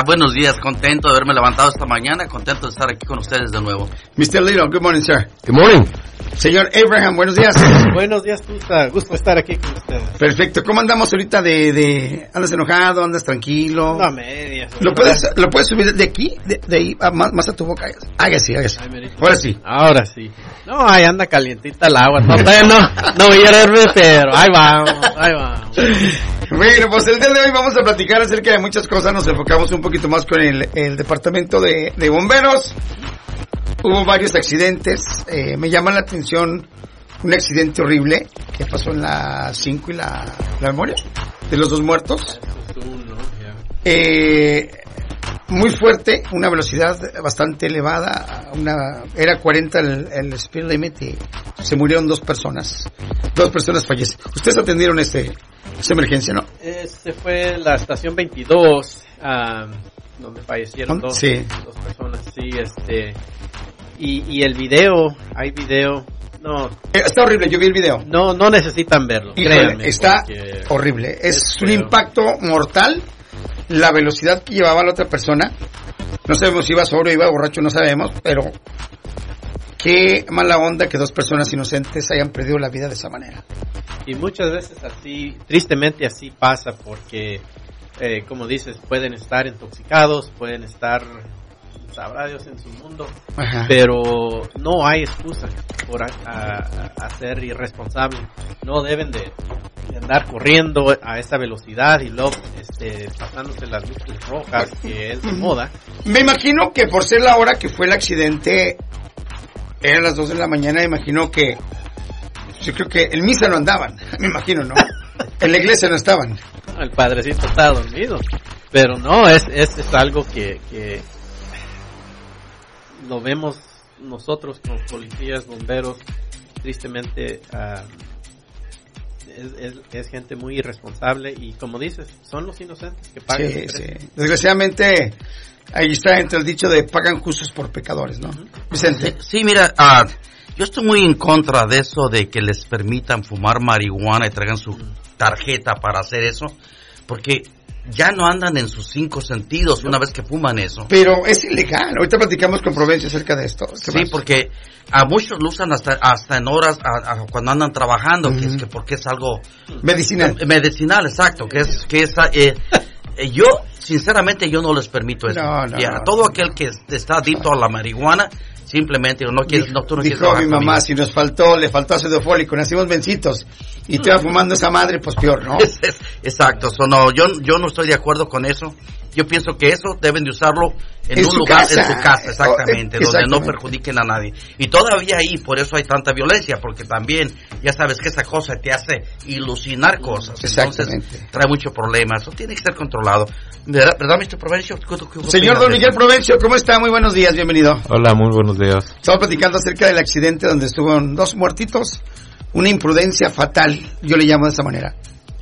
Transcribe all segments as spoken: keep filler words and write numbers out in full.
Buenos días, contento de haberme levantado esta mañana, contento de estar aquí con ustedes de nuevo. mister Little, good morning, sir. Good morning. Señor Abraham, buenos días. Buenos días, Tusa. Gusto estar aquí con ustedes. Perfecto. ¿Cómo andamos ahorita de, de... ¿Andas enojado? ¿Andas tranquilo? No, media. ¿Lo puedes, ¿Lo puedes subir de aquí? De, de ahí, a, más, más a tu boca. Hágase, hágase. Ahora sí. Ahora sí. No, ahí anda calientita el agua. No, no, no voy a hervir, pero ahí vamos, ahí vamos. Bueno, pues el día de hoy vamos a platicar acerca de muchas cosas. Nos enfocamos un poquito más con el, el departamento de, de bomberos. Hubo varios accidentes. Eh, me llama la atención un accidente horrible que pasó en la cinco y la, la memoria de los dos muertos. Eh, muy fuerte, una velocidad bastante elevada, una era cuarenta el, el speed limit y se murieron dos personas. Dos personas fallecen. Ustedes atendieron este esa emergencia, ¿no? Este fue la estación veintidós, um, donde fallecieron dos, sí. dos personas. Sí, este y, y el video, hay video. No, está horrible, yo vi el video. No, no necesitan verlo. Híjole, créanme, está horrible. Es, es un impacto mortal. La velocidad que llevaba la otra persona, no sabemos si iba sobrio o iba borracho, no sabemos, pero qué mala onda que dos personas inocentes hayan perdido la vida de esa manera. Y muchas veces así, tristemente así pasa, porque, eh, como dices, pueden estar intoxicados, pueden estar, sabrá Dios, en su mundo. Ajá. Pero no hay excusa por a, a, a ser irresponsable. No deben de, de andar corriendo a esa velocidad y luego este, pasándose las luces rojas, que es de moda. Me imagino que por ser la hora que fue el accidente, eran las dos de la mañana, me imagino que, yo creo que en misa no andaban, me imagino, ¿no? En la iglesia no estaban. El padrecito estaba dormido, pero no, es, es, es algo que, que lo vemos nosotros como policías, bomberos, tristemente uh, es, es, es gente muy irresponsable y, como dices, son los inocentes que pagan. Sí, sí. Desgraciadamente, ahí está entre el dicho de pagan justos por pecadores, ¿no? Uh-huh. Vicente. Sí, sí mira, uh, yo estoy muy en contra de eso de que les permitan fumar marihuana y traigan su tarjeta para hacer eso, porque ya no andan en sus cinco sentidos una vez que fuman eso. Pero es ilegal. Ahorita platicamos con Provencio acerca de esto. Sí, más? Porque a muchos lo usan hasta hasta en horas a, a, cuando andan trabajando, uh-huh. que es que porque es algo medicinal. Eh, medicinal, exacto, que es que es eh, eh, yo sinceramente yo no les permito eso. No, no, a no, todo no. aquel que está adicto a la marihuana, simplemente no quiere, dijo, no, tú no dijo quieres mi mamá, conmigo. Si nos faltó, le faltó ácido fólico, nacimos vencitos y te va fumando esa madre, pues peor, ¿no? Exacto, so, no, yo, yo no estoy de acuerdo con eso. Yo pienso que eso deben de usarlo en, en un lugar, casa. en su casa, exactamente, oh, exactamente, donde no perjudiquen a nadie. Y todavía ahí, por eso hay tanta violencia, porque también, ya sabes que esa cosa te hace ilusionar cosas. Entonces, trae mucho problema. Eso tiene que ser controlado. ¿Verdad, ¿verdad mister Provencio? Señor Don Miguel Provencio, ¿cómo está? Muy buenos días, bienvenido. Hola, muy buenos días. Estamos platicando acerca del accidente donde estuvieron dos muertitos, una imprudencia fatal, yo le llamo de esa manera.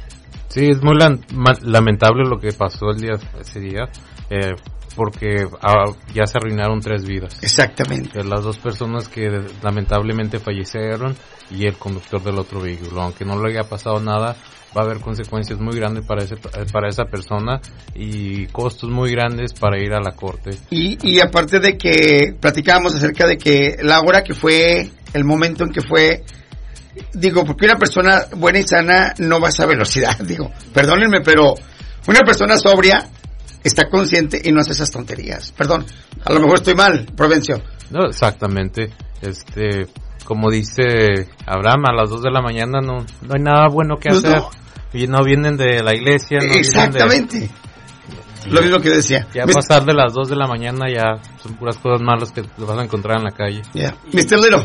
Sí, es muy la- lamentable lo que pasó el día ese día, eh, porque ah, ya se arruinaron tres vidas. Exactamente. Eh, las dos personas que lamentablemente fallecieron y el conductor del otro vehículo. Aunque no le haya pasado nada, va a haber consecuencias muy grandes para ese para esa persona y costos muy grandes para ir a la corte. Y, y aparte de que platicábamos acerca de que la hora que fue, el momento en que fue... Digo, porque una persona buena y sana no va a esa velocidad, digo, perdónenme, pero una persona sobria está consciente y no hace esas tonterías. Perdón, a lo mejor estoy mal, Provencio. No, exactamente. Este, como dice Abraham, a las dos de la mañana no, no hay nada bueno que hacer. No, no. Y no vienen de la iglesia. No exactamente. Vienen de... Lo mismo que decía. Ya pasar de las dos de la mañana ya son puras cosas malas que vas a encontrar en la calle. Yeah. mister Little.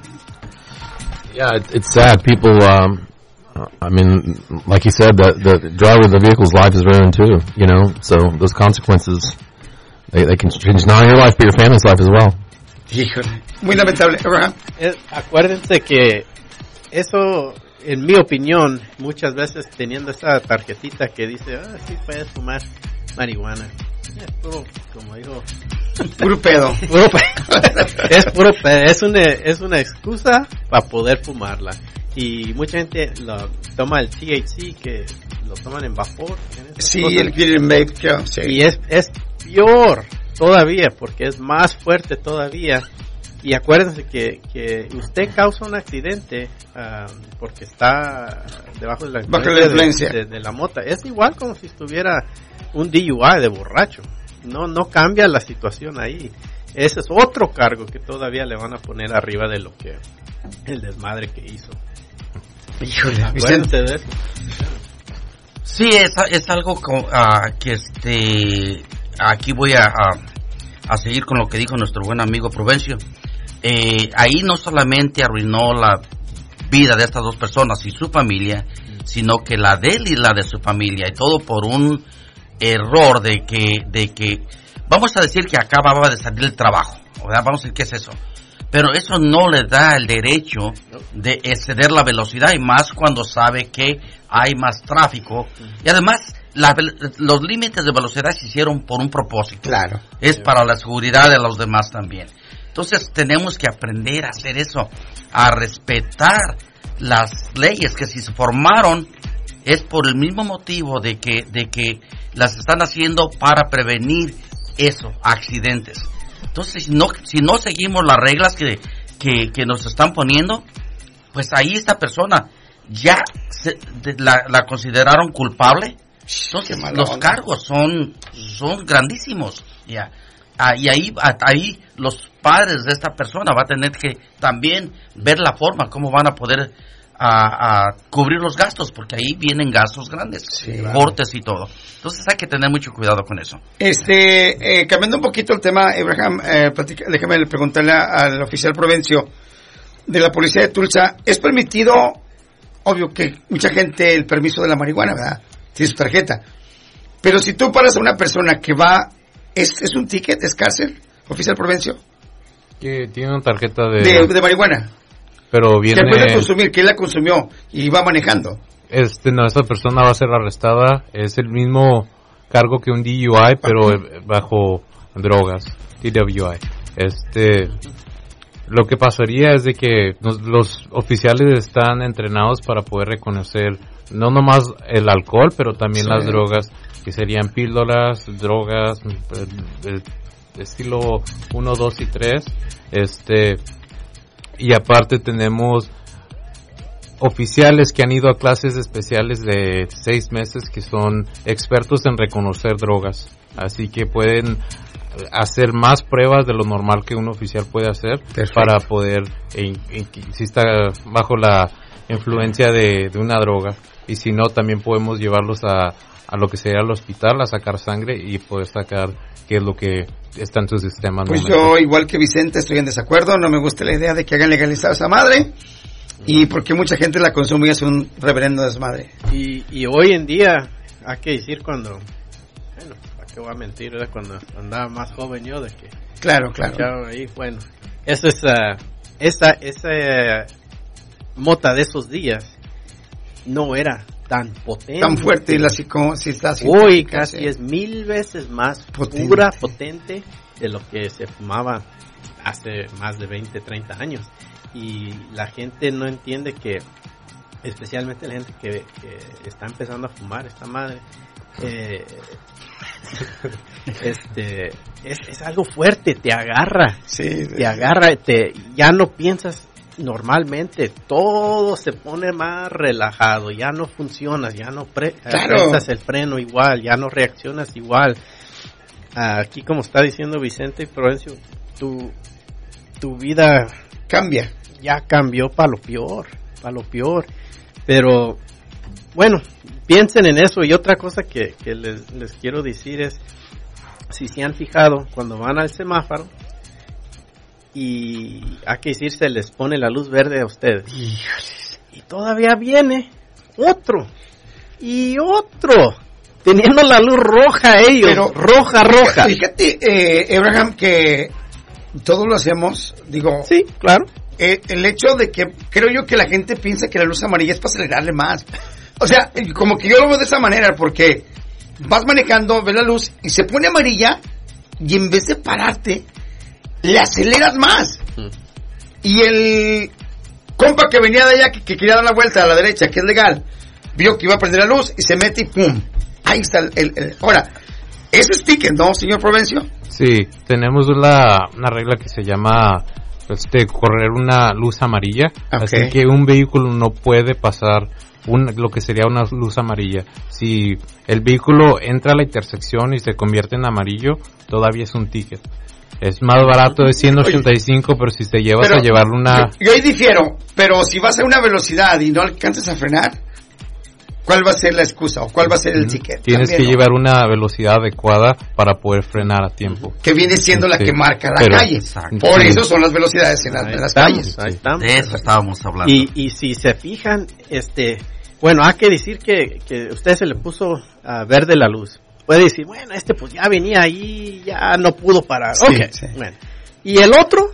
Yeah, it's sad. People, um, I mean, like you said, the, the driver of the vehicle's life is ruined too, you know, so those consequences, they, they can change not only your life, but your family's life as well. Híjole, muy lamentable, Abraham. Es, acuérdense que eso, en mi opinión, muchas veces teniendo esa tarjetita que dice, ah, sí puedes fumar marihuana. Es puro, como digo, puro pedo. Puro pedo. Es puro pedo. Es una, es una excusa para poder fumarla. Y mucha gente lo toma el T H C, que lo toman en vapor. Sí, el Green Vape, sí. Y es, es peor todavía, porque es más fuerte todavía. Y acuérdense que, que usted causa un accidente uh, porque está debajo de la influencia, la influencia. De, de, de la mota. Es igual como si estuviera un D U I de borracho. No, no cambia la situación ahí. Ese es otro cargo que todavía le van a poner arriba de lo que el desmadre que hizo. Híjole, acuérdense de eso. Sí, es, es algo uh, que este aquí voy a, a, a seguir con lo que dijo nuestro buen amigo Prudencio. Eh, ahí no solamente arruinó la vida de estas dos personas y su familia, sino que la de él y la de su familia, y todo por un error de que, de que vamos a decir que acababa de salir del trabajo, ¿verdad? Vamos a decir que es eso, pero eso no le da el derecho de exceder la velocidad, y más cuando sabe que hay más tráfico, y además la, los límites de velocidad se hicieron por un propósito. Claro. Es para la seguridad de los demás también. Entonces tenemos que aprender a hacer eso, a respetar las leyes que si se formaron es por el mismo motivo de que de que las están haciendo para prevenir eso, accidentes. Entonces si no si no seguimos las reglas que que, que nos están poniendo, pues ahí esta persona ya se, de, la, la consideraron culpable. Entonces los onda. cargos son son grandísimos, ya. Ah, y ahí ahí los padres de esta persona va a tener que también ver la forma como van a poder a, a cubrir los gastos, porque ahí vienen gastos grandes, sí, cortes y todo. Entonces hay que tener mucho cuidado con eso. Este, eh, cambiando un poquito el tema, Abraham, eh, platica, déjame preguntarle al oficial Prudencio de la policía de Tulsa. ¿Es permitido, obvio que mucha gente, el permiso de la marihuana, ¿verdad? Tiene su tarjeta, pero si tú paras a una persona que va, ¿es, es un ticket, es cárcel, oficial Prudencio? Que tiene una tarjeta de... De, de marihuana. Pero viene... Que puede consumir, que él la consumió y va manejando. Este, no, esa persona va a ser arrestada. Es el mismo cargo que un D U I, pero okay, bajo drogas. D W I. Este... Lo que pasaría es de que los, los oficiales están entrenados para poder reconocer no nomás el alcohol, pero también sí, las drogas, que serían píldoras, drogas, el, el estilo uno, dos y tres. Este, y aparte tenemos oficiales que han ido a clases especiales de seis meses que son expertos en reconocer drogas. Así que pueden hacer más pruebas de lo normal que un oficial puede hacer. Perfecto. Para poder, en, en, si está bajo la influencia de, de una droga, y si no, también podemos llevarlos a, a lo que sería el hospital a sacar sangre y poder sacar qué es lo que está en su sistema. Pues yo, igual que Vicente, estoy en desacuerdo. No me gusta la idea de que hagan legalizar esa madre, y porque mucha gente la consume y es un reverendo desmadre. Y, y hoy en día, hay que decir cuando... Bueno, que voy a mentir, ¿verdad? Cuando andaba más joven yo, de que... Claro, claro. Ahí, bueno, eso es, uh, esa, esa mota de esos días no era tan potente. Tan fuerte, y así como si está así. Hoy casi es mil veces más potente. Pura, potente de lo que se fumaba hace más de veinte, treinta años. Y la gente no entiende que, especialmente la gente que, que está empezando a fumar esta madre, eh, este es, es algo fuerte, te agarra, sí, te agarra, te ya no piensas normalmente, todo se pone más relajado, ya no funcionas, ya no pre, claro, prestas el freno igual, ya no reaccionas igual. Aquí, como está diciendo Vicente y Prudencio, tu tu vida cambia, ya cambió para lo peor, para lo peor. Pero bueno, piensen en eso. Y otra cosa que, que les, les quiero decir es, si se han fijado, cuando van al semáforo y hay que decir, se les pone la luz verde a ustedes, híjoles, y todavía viene otro y otro teniendo la luz roja a ellos. Pero roja, roja. Fíjate, eh, Abraham, que todos lo hacemos, digo. Sí, claro. Eh, el hecho de que creo yo que la gente piensa que la luz amarilla es para acelerarle más. O sea, como que yo lo veo de esa manera, porque vas manejando, ves la luz y se pone amarilla, y en vez de pararte, le aceleras más. Mm. Y el compa que venía de allá, que, que quería dar la vuelta a la derecha, que es legal, vio que iba a prender la luz y se mete y ¡pum! Ahí está el... el, el. Ahora, Ese es ticket, ¿no, señor Provencio? Sí, tenemos una, una regla que se llama este, correr una luz amarilla, okay. Así que un vehículo no puede pasar un, lo que sería una luz amarilla. Si el vehículo entra a la intersección y se convierte en amarillo, todavía es un ticket. Es más barato de ciento ochenta y cinco, Oye, pero si te llevas pero, a llevar una... Yo, yo ahí difiero, pero si vas a una velocidad y no alcanzas a frenar, ¿cuál va a ser la excusa o cuál va a ser el ticket? Tienes También, que ¿no? llevar una velocidad adecuada para poder frenar a tiempo. Que viene siendo sí, la que marca la pero, calle. Exacto. Por sí. eso son las velocidades en, la, en las calles. Ahí estamos. De eso estábamos hablando. Y, y si se fijan, este, bueno, hay que decir que, que usted se le puso uh, verde la luz. Puede decir, bueno, este pues ya venía ahí, ya no pudo parar. Sí, okay. sí. Bueno. ¿Y el otro?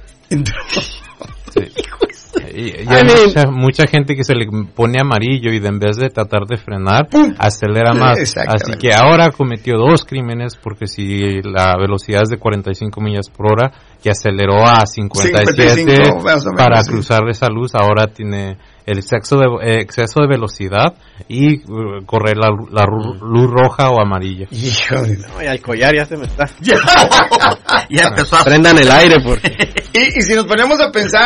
Sí. Y, y hay mucha, mucha gente que se le pone amarillo y de en vez de tratar de frenar, ¡pum!, acelera más. Así que ahora cometió dos crímenes, porque si la velocidad es de cuarenta y cinco millas por hora y aceleró a cincuenta y siete cincuenta y cinco, menos, para sí. cruzar esa luz, ahora tiene el exceso de, eh, exceso de velocidad y uh, correr la, la ru, luz roja o amarilla. Híjole, no, y al collar ya se me está. Ya empezó a... Prendan el aire porque... y, y si nos ponemos a pensar...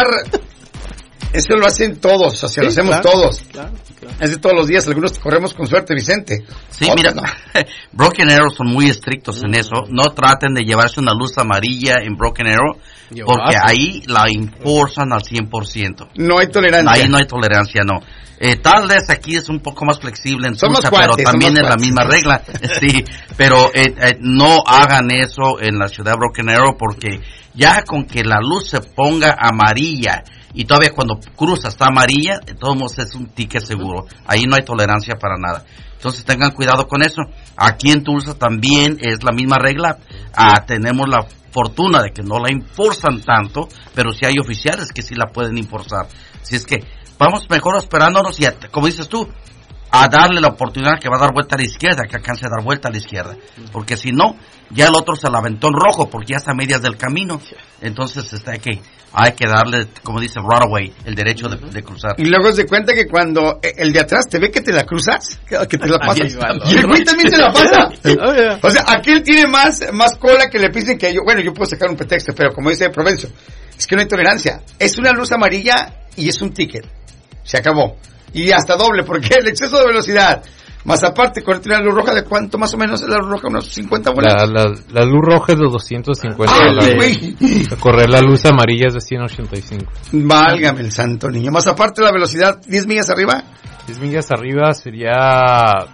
Eso lo hacen todos, o sea, sí, lo hacemos claro, todos. Claro, claro. Es de todos los días, algunos corremos con suerte, Vicente. Sí, Otros, mira, no. Broken Arrow son muy estrictos mm. en eso. No traten de llevarse una luz amarilla en Broken Arrow, Yo porque hace. ahí la enforzan al cien por ciento. No hay tolerancia. Ahí no hay tolerancia, no. Eh, tal vez aquí es un poco más flexible en Tulsa, pero también es la misma regla. Sí, pero eh, eh, no hagan eso en la ciudad de Broken Arrow, porque ya con que la luz se ponga amarilla y todavía cuando cruza está amarilla, de todos modos es un ticket seguro. Ahí no hay tolerancia para nada. Entonces tengan cuidado con eso. Aquí en Tulsa también es la misma regla. Ah, tenemos la fortuna de que no la enforzan tanto, pero sí hay oficiales que sí la pueden enforzar. Así es que vamos mejor esperándonos y, a, como dices tú, a darle la oportunidad que va a dar vuelta a la izquierda, que alcance a dar vuelta a la izquierda. Porque si no, ya el otro se la aventó en rojo, porque ya está a medias del camino. Entonces este, hay, que, hay que darle, como dice right away, el derecho de, de cruzar. Y luego se cuenta que cuando el de atrás te ve que te la cruzas, que te la pasas, y el güey también te la pasa. O sea, aquel tiene más, más cola que le pisen que yo. Bueno, yo puedo sacar un pretexto, pero como dice Provencio, es que no hay tolerancia. Es una luz amarilla y es un ticket. Se acabó. Y hasta doble, porque el exceso de velocidad, más aparte, con la luz roja, ¿de cuánto más o menos es la luz roja? ¿Unos cincuenta bolas? La, la, la luz roja es de doscientos cincuenta. Ah, la, correr la luz amarilla es de ciento ochenta y cinco. Válgame el santo niño. Más aparte, la velocidad, ¿diez millas arriba? diez millas arriba sería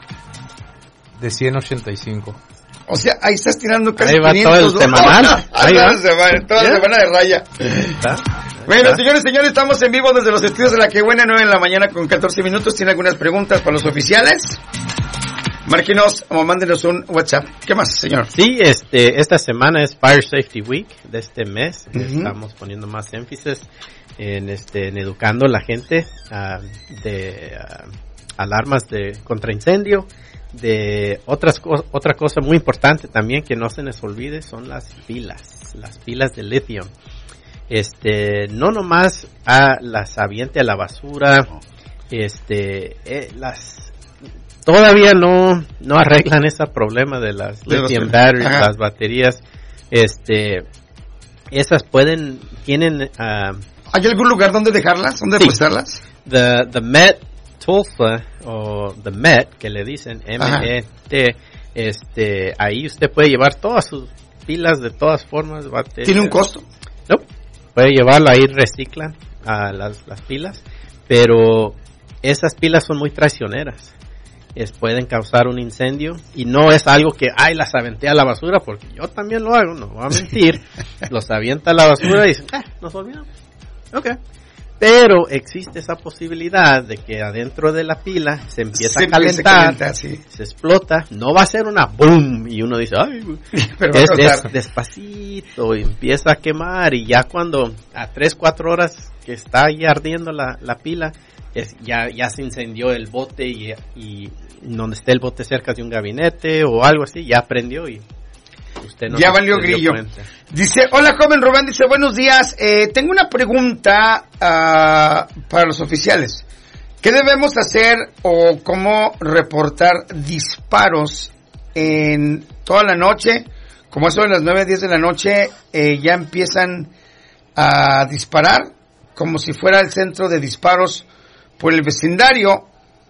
de ciento ochenta y cinco. O sea, ahí estás tirando casi ahí va quinientos, todo el semanal. Ahí va. Toda la semana, toda la semana de raya. ¿Está? Bueno, ¿está? Señores, señores, estamos en vivo desde los estudios de La Que Buena, nueve de la mañana con catorce minutos. ¿Tiene algunas preguntas para los oficiales? Márquenos o mándenos un WhatsApp. ¿Qué más, señor? Sí, este, esta semana es Fire Safety Week de este mes. Uh-huh. Estamos poniendo más énfasis en, este, en educando a la gente uh, de uh, alarmas de contra incendio. De otras co- otra cosa muy importante también que no se les olvide son las pilas, las pilas de litio. Este, no nomás a las aviente a la basura, este, eh, las todavía no no arreglan ese problema de las de lithium los, batteries, ajá. las baterías, este, esas pueden tienen. Uh, ¿Hay algún lugar donde dejarlas, donde sí. depositarlas? The the Met Tulsa o the Met que le dicen M E T, este, ahí usted puede llevar todas sus pilas de todas formas. Baterías. ¿Tiene un costo? No, puede llevarlo, ahí reciclan a las, las pilas, pero esas pilas son muy traicioneras. Es, pueden causar un incendio y no es algo que, ay, las aventé a la basura, porque yo también lo hago, no voy a mentir. Los avienta a la basura y dicen, eh, nos olvidamos. Ok. Pero existe esa posibilidad de que adentro de la pila se empieza se a calentar, calienta, sí. se explota, no va a ser una boom y uno dice, ay, pero es, es despacito, y empieza a quemar y ya cuando a tres, cuatro horas que está ahí ardiendo la, la pila, es, ya, ya se incendió el bote y, y donde esté el bote cerca de un gabinete o algo así, ya prendió y usted no ya valió grillo. Cuenta. Dice, hola joven Rubén, dice, buenos días, eh, tengo una pregunta uh, para los oficiales. ¿Qué debemos hacer o cómo reportar disparos en toda la noche, como eso de las nueve, diez de la noche, eh, ya empiezan a disparar como si fuera el centro de disparos por el vecindario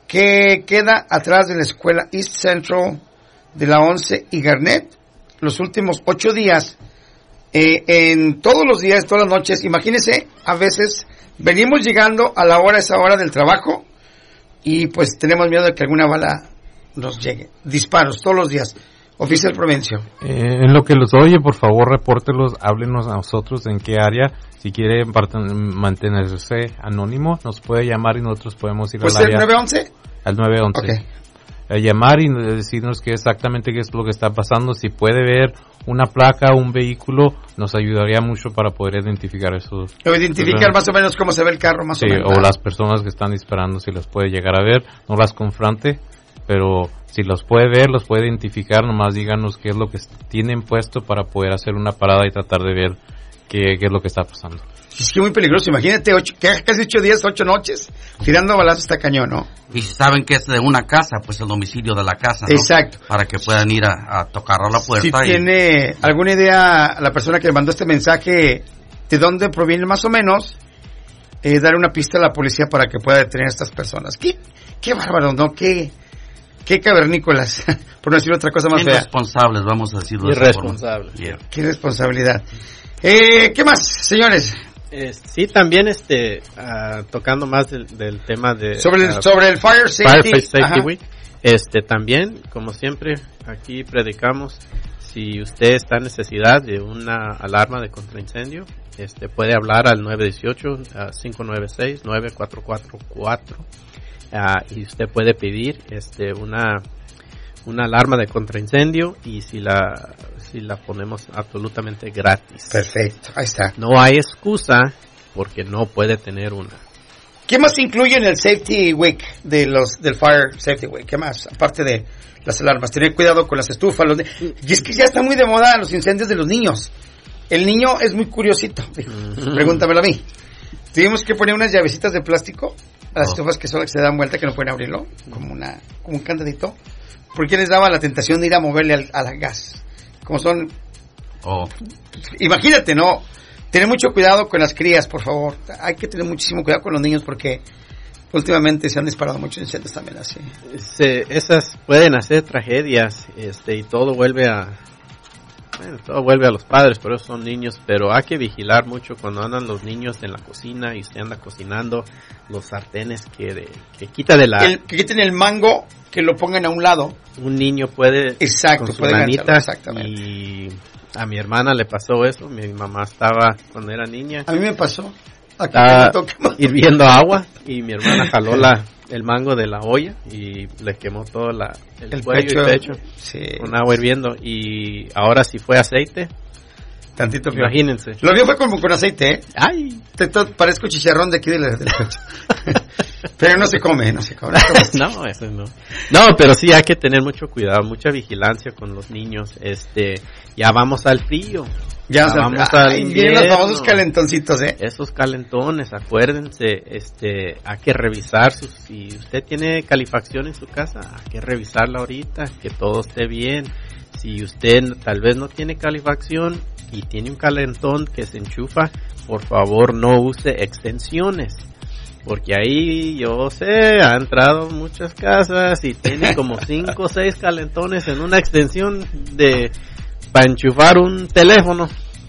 que queda atrás de la escuela East Central de la once y Garnett. Los últimos ocho días, eh, en todos los días, todas las noches, imagínense, a veces venimos llegando a la hora, esa hora del trabajo, y pues tenemos miedo de que alguna bala nos llegue. Disparos todos los días. Oficial Provencio. Eh, en lo que los oye, por favor, repórtelos, háblenos a nosotros en qué área. Si quiere mantenerse anónimo, nos puede llamar y nosotros podemos ir pues al área. ¿Nueve once? Al nueve once. Okay. A llamar y decirnos qué exactamente qué es lo que está pasando. Si puede ver una placa, un vehículo, nos ayudaría mucho para poder identificar esos. O identificar más o menos cómo se ve el carro, más sí, o menos. O las personas que están disparando, si las puede llegar a ver, no las confronte, pero si los puede ver, los puede identificar, nomás díganos qué es lo que tienen puesto para poder hacer una parada y tratar de ver qué, qué es lo que está pasando. Es que muy peligroso, imagínate, ocho, casi ocho días, ocho noches, tirando balazos está cañón, ¿no? Y si saben que es de una casa, pues el domicilio de la casa, ¿no? Exacto. Para que puedan ir a, a tocar a la puerta. Si y... tiene alguna idea la persona que mandó este mensaje de dónde proviene más o menos, eh, dar una pista a la policía para que pueda detener a estas personas. Qué, qué bárbaro, ¿no? Qué, qué cavernícolas, por no decir otra cosa más fea. Irresponsables, vamos a decirlo. Irresponsables. Yeah. Qué responsabilidad. Eh, ¿Qué más, señores? Eh, sí, también este uh, tocando más del, del tema de sobre el, uh, sobre el Fire Safety, Fire Safety Week. Este también, como siempre, aquí predicamos, si usted está en necesidad de una alarma de contraincendio, este puede hablar al nueve uno ocho, cinco nueve seis, nueve cuatro cuatro cuatro uh, y usted puede pedir este una una alarma de contraincendio y si la si la ponemos absolutamente gratis. Perfecto, ahí está. No hay excusa porque no puede tener una. ¿Qué más incluye en el Safety Week de los del Fire Safety Week? ¿Qué más? Aparte de las alarmas, tener cuidado con las estufas. Los de... Y es que ya está muy de moda los incendios de los niños. El niño es muy curiosito. Uh-huh. Pregúntamelo a mí. Tuvimos que poner unas llavecitas de plástico a las oh. estufas que solo se dan vuelta, que no pueden abrirlo, como una como un candadito. Porque les daba la tentación de ir a moverle al, al gas. Como son... Oh. Imagínate, ¿no? Tener mucho cuidado con las crías, por favor. Hay que tener muchísimo cuidado con los niños porque últimamente se han disparado muchos incendios también así. Se, esas pueden hacer tragedias, este, y todo vuelve a... Bueno, todo vuelve a los padres, pero son niños, pero hay que vigilar mucho cuando andan los niños en la cocina y se anda cocinando los sartenes que, de, que quita de la... El, que quiten el mango, que lo pongan a un lado. Un niño puede... Exacto, con su puede manita, exactamente. Y a mi hermana le pasó eso, mi mamá estaba cuando era niña. A mí me pasó. Estaba hirviendo agua y mi hermana jaló la... el mango de la olla y le quemó todo la, el, el cuello pecho, y pecho sí, con agua hirviendo y ahora si fue aceite tantito feo. Imagínense. Lo mío fue como con aceite, ¿eh? Ay, te, te, parezco chicharrón de aquí del, del pecho. Pero no se come, no se come. No, eso no. No, pero sí hay que tener mucho cuidado, mucha vigilancia con los niños. Este, ya vamos al frío. Ya, ya vamos a, al invierno. Vienen los famosos calentoncitos, ¿eh? Esos calentones, acuérdense, este, hay que revisar sus, si usted tiene calefacción en su casa, hay que revisarla ahorita, que todo esté bien. Si usted tal vez no tiene calefacción y tiene un calentón que se enchufa, por favor no use extensiones. Porque ahí, yo sé, ha entrado muchas casas y tiene como cinco o seis calentones en una extensión de para enchufar un teléfono.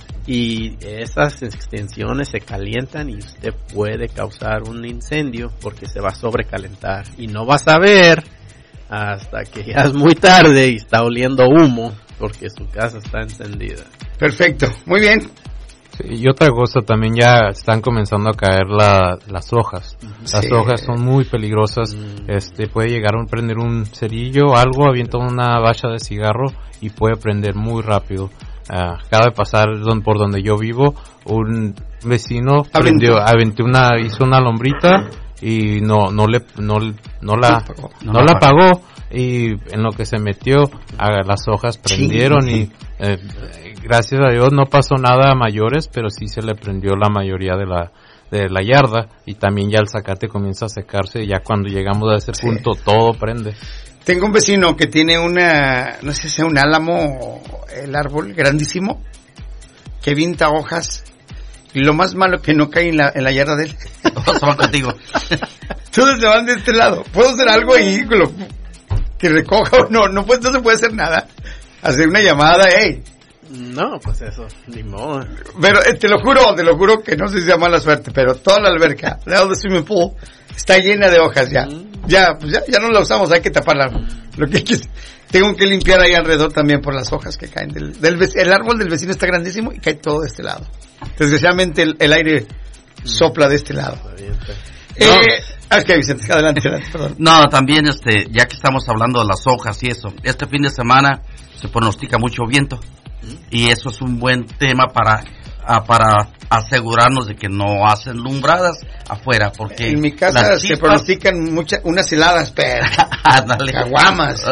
Y esas extensiones se calientan y usted puede causar un incendio porque se va a sobrecalentar. Y no va a saber hasta que ya es muy tarde y está oliendo humo porque su casa está encendida. Perfecto, muy bien. Sí, y otra cosa, también ya están comenzando a caer la, las hojas. Las sí. hojas son muy peligrosas. Mm. Este, puede llegar a prender un cerillo, algo, avienta una bacha de cigarro y puede prender muy rápido. Uh, acaba de pasar por donde yo vivo, un vecino prendió, aventó una, hizo una lombrita y no, no le, no, no la, no, no la apagó. Y en lo que se metió, a las hojas prendieron y eh, gracias a Dios no pasó nada a mayores, pero sí se le prendió la mayoría de la de la yarda y también ya el zacate comienza a secarse y ya cuando llegamos a ese punto sí. todo prende. Tengo un vecino que tiene una, no sé si sea un álamo, el árbol grandísimo, que vinta hojas, y lo más malo que no cae en la, en la yarda de él. Todos van contigo. Todos se van de este lado. ¿Puedo hacer algo ahí lo, que recoja o no? No, pues, no se puede hacer nada. Hacer una llamada, hey. No, pues eso, ni modo. Pero eh, te lo juro, te lo juro que no sé si sea mala suerte, pero toda la alberca, al lado del swimming pool, está llena de hojas ya. Mm. Ya, pues ya, ya no la usamos, hay que taparla. Lo que hay que, tengo que limpiar ahí alrededor también por las hojas que caen. Del, del, el árbol del vecino está grandísimo y cae todo de este lado. Desgraciadamente el, el aire sopla de este lado. Eh, no. Ok, Vicente, adelante, adelante, perdón. No, también este, ya que estamos hablando de las hojas y eso, este fin de semana se pronostica mucho viento. Y eso es un buen tema para a, para asegurarnos de que no hacen lumbradas afuera, porque en mi casa se pronostican muchas unas heladas, pero caguamas.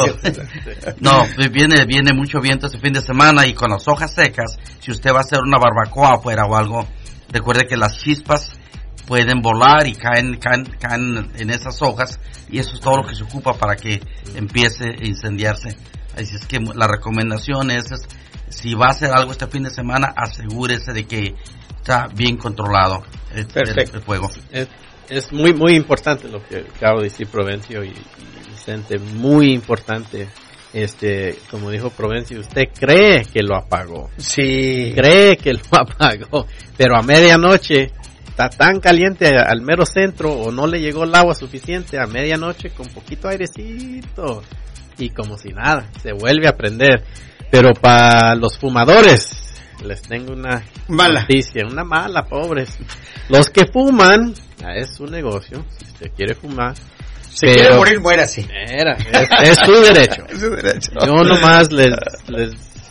No, no, viene viene mucho viento este fin de semana y con las hojas secas, si usted va a hacer una barbacoa afuera o algo, recuerde que las chispas pueden volar y caen caen caen en esas hojas y eso es todo lo que se ocupa para que empiece a incendiarse. Así es que la recomendación es, es, si va a hacer algo este fin de semana, asegúrese de que está bien controlado el, el, el fuego. Es, es muy muy importante lo que acabo de decir Provencio y, y Vicente, muy importante. Este, como dijo Provencio, usted cree que lo apagó. Sí. Cree que lo apagó, pero a medianoche está tan caliente al mero centro o no le llegó el agua suficiente a medianoche con poquito airecito. Y como si nada, se vuelve a prender. Pero para los fumadores, les tengo una mala noticia, una mala, pobres. Los que fuman, es su negocio, si usted quiere fumar. Si quiere morir, muérase. Era, es, es su derecho. Es su derecho. Yo nomás les, les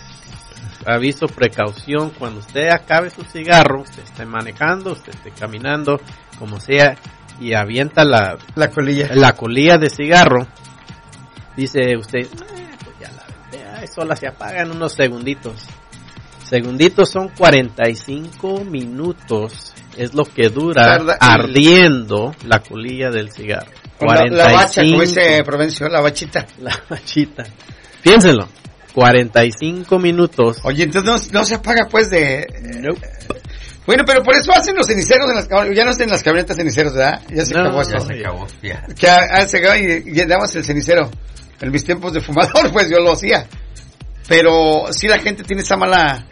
aviso precaución, cuando usted acabe su cigarro, usted esté manejando, usted esté caminando, como sea, y avienta la, la colilla, la colilla de cigarro. Dice usted, eh, pues ya la vendé, eso la se apaga en unos segunditos. Segunditos son cuarenta y cinco minutos, es lo que dura Tarda, ardiendo el... la colilla del cigarro. cuarenta y cinco. La, la bacha, como dice Provencio, la bachita. La bachita. Piénsenlo, cuarenta y cinco minutos. Oye, entonces no, no se apaga pues de... Nope. Bueno, pero por eso hacen los ceniceros en las ya no estén en las camionetas ceniceros, ¿verdad? Ya se no, acabó no, eso. Ya se acabó, ya. Que ah, se acabó y llenabas el cenicero. En mis tiempos de fumador, pues yo lo hacía. Pero sí la gente tiene esa mala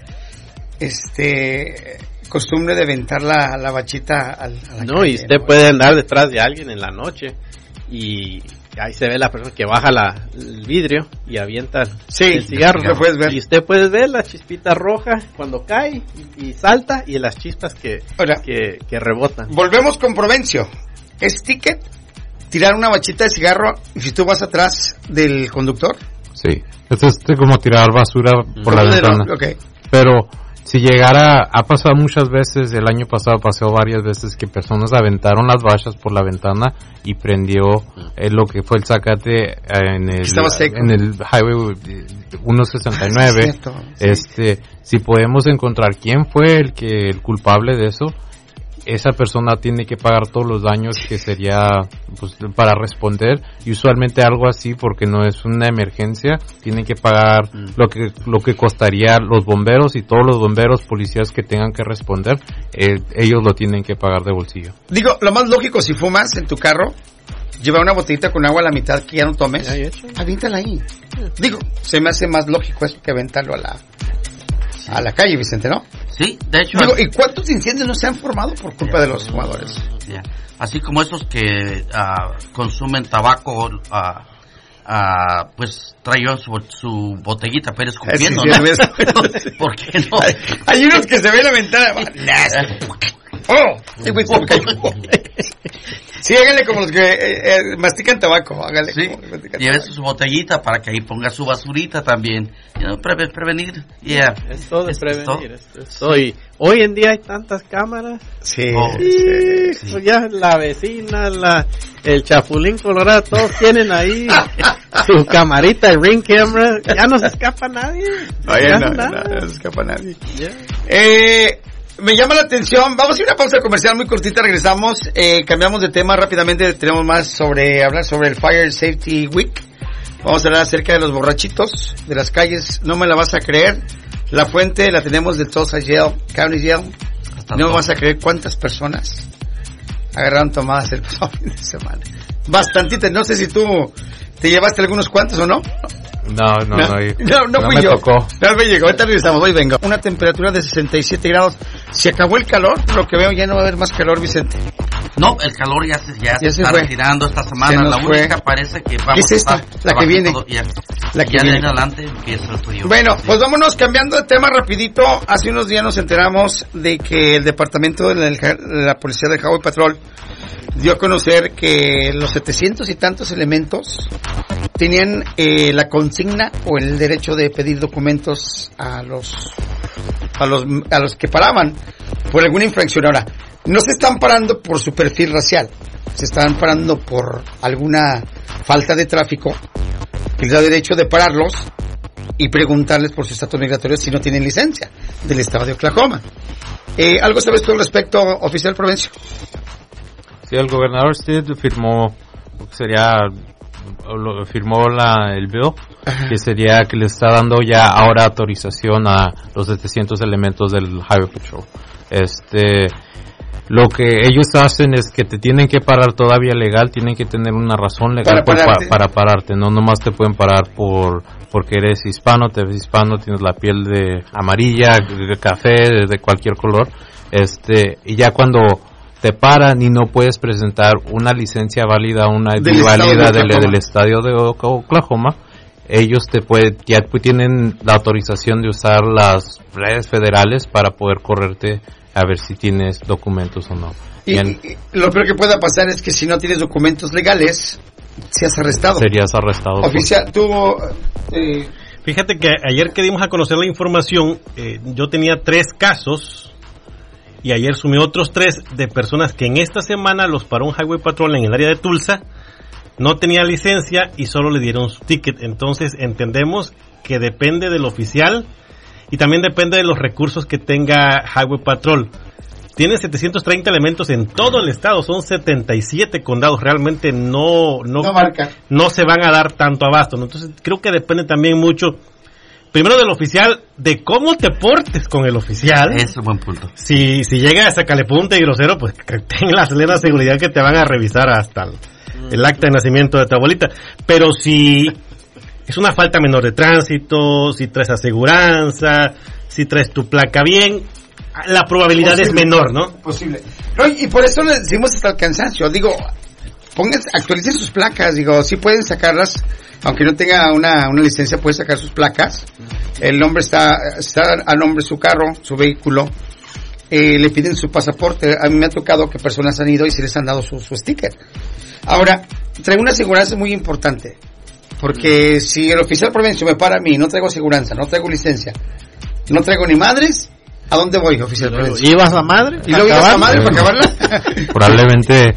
este costumbre de aventar la, la bachita al, a la No, calle, y usted ¿no? puede andar detrás de alguien en la noche y ahí se ve la persona que baja la, el vidrio y avienta sí, el cigarro. Lo puedes ver. Y usted puede ver la chispita roja cuando cae y, y salta y las chispas que, Ahora, que, que rebotan. Volvemos con Provencio. ¿Es ticket tirar una bachita de cigarro y si tú vas atrás del conductor? Sí, esto es como tirar basura por la ventana. Okay. Pero si llegara, ha pasado muchas veces, el año pasado pasó varias veces que personas aventaron las bachas por la ventana y prendió eh, lo que fue el zacate en el en el Highway ciento sesenta y nueve. Ah, sí, este, si podemos encontrar quién fue el que el culpable de eso, esa persona tiene que pagar todos los daños que sería pues, para responder, y usualmente algo así, porque no es una emergencia, tienen que pagar mm. lo que lo que costaría los bomberos, y todos los bomberos, policías que tengan que responder, eh, ellos lo tienen que pagar de bolsillo. Digo, lo más lógico, si fumas en tu carro, lleva una botellita con agua a la mitad que ya no tomes, avíntala ahí. Digo, se me hace más lógico eso que aventarlo a la a la calle, Vicente, ¿no? Sí, de hecho. Digo, ¿y cuántos incendios no se han formado por culpa de los fumadores? Yeah. Así como esos que uh, consumen tabaco, uh, uh, pues traían su, su botellita, pero escupiendo, sí, sí, ¿no? ¿Por qué no? Hay, hay unos que se ven la ventana. ¡Oh! Sí, güey, se me cayó. Sí, hágale como los que eh, eh, mastican tabaco, hágale. Sí, lleve su botellita para que ahí ponga su basurita también. You know, pre prevenir, yeah. Es todo es prevenir. Todo. Es, es todo. Y hoy en día hay tantas cámaras. Sí. Oh, sí, sí. Pues ya la vecina, la el Chapulín Colorado, todos tienen ahí su camarita, el Ring Camera. Ya no se escapa nadie. Oye, no, no, no, no se escapa nadie. Yeah. Eh... Me llama la atención, vamos a ir a una pausa comercial muy cortita, regresamos, eh, cambiamos de tema rápidamente, tenemos más sobre hablar sobre el Fire Safety Week, Vamos a hablar acerca de los borrachitos de las calles. No me la vas a creer. La fuente la tenemos de Tulsa Jail, County Jail. No me vas a creer cuántas personas agarraron tomadas el pasado fin de semana. Bastantitas. No sé si tú te llevaste algunos cuantos o no. No, no, no. No, no, no, no fui me yo. Tocó. No me llegó. Ahorita regresamos. Hoy vengo. Una temperatura de sesenta y siete grados. Se acabó el calor. Lo que veo, ya no va a haber más calor, Vicente. No, el calor ya se, ya ya se, se está fue. retirando esta semana. La fue. única parece que vamos ¿Qué es esta? a estar la que viene. Todo, ya, la que ya viene. de adelante empieza el frío. Bueno, sí. Pues vámonos cambiando de tema rapidito. Hace unos días nos enteramos de que el departamento de la, de la policía de Highway Patrol dio a conocer que los setecientos y tantos elementos tenían eh, la consigna o el derecho de pedir documentos a los a los a los que paraban por alguna infracción. Ahora, no se están parando por su perfil racial, se están parando por alguna falta de tráfico que les da derecho de pararlos y preguntarles por su estatus migratorio si no tienen licencia del estado de Oklahoma. Eh, ¿Algo sabes tú al respecto, oficial Provencio? Sí, el gobernador Stitt firmó, sería, firmó la, el bill, Ajá. que sería que le está dando ya ahora autorización a los setecientos elementos del Highway Patrol. Este, lo que ellos hacen es que te tienen que parar todavía legal, tienen que tener una razón legal para pararte, por, pa, para pararte, no nomás te pueden parar por porque eres hispano, te ves hispano, tienes la piel de amarilla, de café, de, de cualquier color, este, y ya cuando te paran y no puedes presentar una licencia válida, una I D válida del, del estadio de Oklahoma, ellos te pueden, ya tienen la autorización de usar las redes federales para poder correrte a ver si tienes documentos o no. Y, y, y lo peor que pueda pasar es que si no tienes documentos legales, seas arrestado. Serías arrestado. Oficial, tú... Eh, Fíjate que ayer que dimos a conocer la información, eh, yo tenía tres casos y ayer sumé otros tres de personas que en esta semana los paró un Highway Patrol en el área de Tulsa, no tenía licencia y solo le dieron su ticket. Entonces entendemos que depende del oficial y también depende de los recursos que tenga Highway Patrol. Tiene setecientos treinta elementos en todo el estado, son setenta y siete condados, realmente no no, no, marca. no se van a dar tanto abasto, ¿no? Entonces creo que depende también mucho, primero del oficial, de cómo te portes con el oficial. Es un buen punto. Si, si llega a sacarle punta y grosero, pues que ten la plena seguridad que te van a revisar hasta el, el acta de nacimiento de tu abuelita. Pero si es una falta menor de tránsito, si traes aseguranza, si traes tu placa bien, la probabilidad Posible. es menor, ¿no? Posible. No, y por eso le decimos hasta el cansancio. Digo, pónganse, actualicen sus placas. Digo, sí pueden sacarlas, aunque no tenga una, una licencia, puede sacar sus placas. El nombre está, está a nombre de su carro, su vehículo. Eh, le piden su pasaporte. A mí me ha tocado que personas han ido y se les han dado su, su sticker. Ahora, trae una aseguranza muy importante. Porque si el oficial Provencio me para a mí, no traigo aseguranza, no traigo licencia, no traigo ni madres, ¿a dónde voy, oficial Provencio? ¿Ibas a madre? ¿Y luego ibas a madre para acabarla? Probablemente,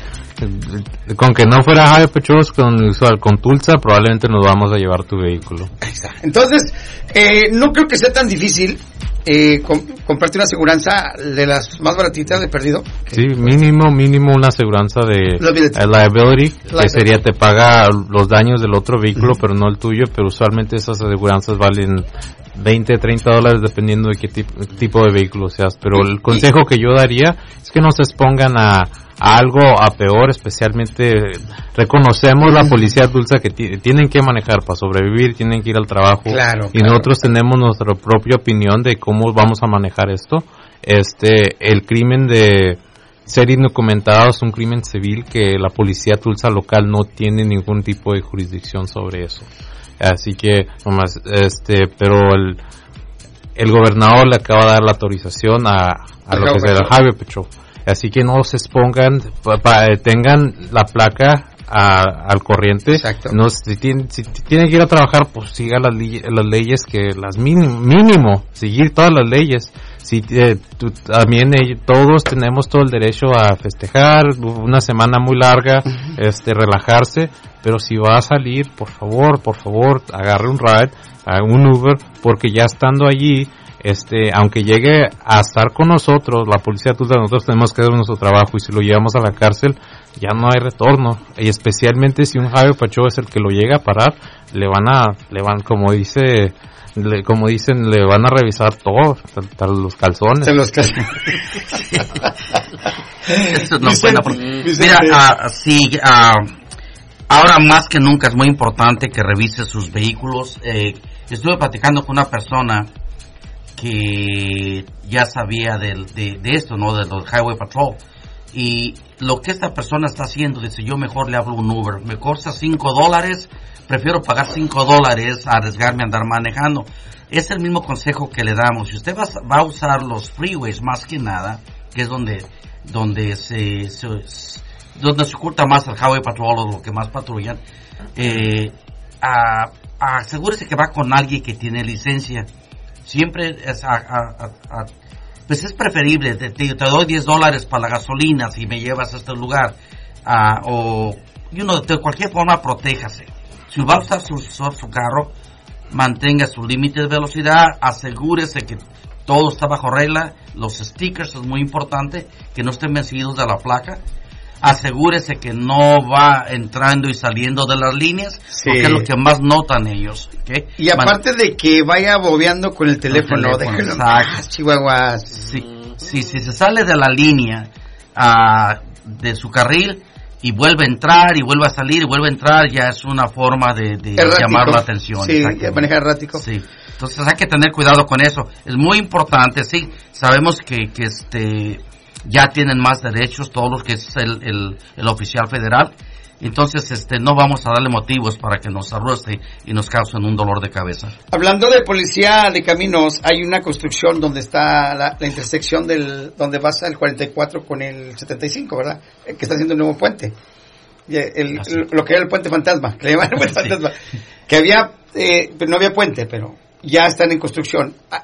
con que no fuera Highway Patrol con, con Tulsa, probablemente nos vamos a llevar tu vehículo. Ahí está. Entonces, eh, no creo que sea tan difícil eh, comp- comprarte una aseguranza de las más baratitas de perdido. Sí, mínimo, mínimo una aseguranza de liability, liability que sería te paga los daños del otro vehículo, uh-huh. pero no el tuyo, pero usualmente esas aseguranzas valen veinte, treinta dólares dependiendo de qué tipo, tipo de vehículo seas, pero el consejo que yo daría es que no se expongan a, a algo a peor, especialmente reconocemos la policía adulta que t- tienen que manejar para sobrevivir, tienen que ir al trabajo, claro, y claro. nosotros tenemos nuestra propia opinión de cómo vamos a manejar esto. Este, el crimen de ser indocumentado es un crimen civil que la policía Tulsa local no tiene ningún tipo de jurisdicción sobre eso. Así que, nomás, este, pero el, el gobernador le acaba de dar la autorización a, a lo que es el Highway Patrol. Así que no se expongan, pa, pa, tengan la placa a, al corriente. Exacto. No, si, tienen, si tienen que ir a trabajar, pues siga las, las leyes que, las mínimo, mínimo, seguir todas las leyes. Si eh, tú, también eh, todos tenemos todo el derecho a festejar, una semana muy larga, uh-huh. este, relajarse, pero si va a salir, por favor, por favor, agarre un ride, haga un Uber, porque ya estando allí, este, aunque llegue a estar con nosotros, la policía de Tulsa, nosotros tenemos que hacer nuestro trabajo, y si lo llevamos a la cárcel, ya no hay retorno, y especialmente si un Highway Patrol es el que lo llega a parar, le van a, le van, como dice, le, como dicen, le van a revisar todo, hasta los calzones. Se los calzones. Eso no Vicente, buena, Vicente. Mira, uh, sí, uh, ahora más que nunca es muy importante que revise sus vehículos. Eh, estuve platicando con una persona que ya sabía de, de, de esto, ¿no? De los Highway Patrol. Y lo que esta persona está haciendo, dice, yo mejor le hablo un Uber. Me cuesta cinco dólares, prefiero pagar cinco dólares a arriesgarme a andar manejando. Es el mismo consejo que le damos. Si usted va, va a usar los freeways más que nada, que es donde donde se, se donde se oculta más el Highway Patrol o lo que más patrullan, eh, a, a asegúrese que va con alguien que tiene licencia. Siempre es a, a, a, pues es preferible, te, te, te doy diez dólares para la gasolina si me llevas a este lugar, uh, o you know, de cualquier forma protéjase. Si va a usar su, su, su carro, mantenga su límite de velocidad, asegúrese que todo está bajo regla, los stickers es muy importante, que no estén vencidos de la placa, asegúrese que no va entrando y saliendo de las líneas, sí, porque es lo que más notan ellos, ¿okay? Y aparte Man- de que vaya bobeando con el teléfono, el teléfono déjalo más, chihuahuas. Si, si, si se sale de la línea uh, de su carril y vuelve a entrar y vuelve a salir y vuelve a entrar, ya es una forma de, de llamar la atención. Sí, manejar errático. Sí. Entonces hay que tener cuidado con eso. Es muy importante, sí. Sabemos que, que este ya tienen más derechos todos los que es el, el, el oficial federal. Entonces este no vamos a darle motivos para que nos arroste y nos causen un dolor de cabeza. Hablando de policía de caminos, hay una construcción donde está la, la intersección del donde pasa el cuarenta y cuatro con el setenta y cinco, ¿verdad? Que está haciendo un nuevo puente. El, el, lo que era el puente fantasma, que le llaman el puente sí. fantasma. Que había, eh, no había puente, pero ya están en construcción. Ah,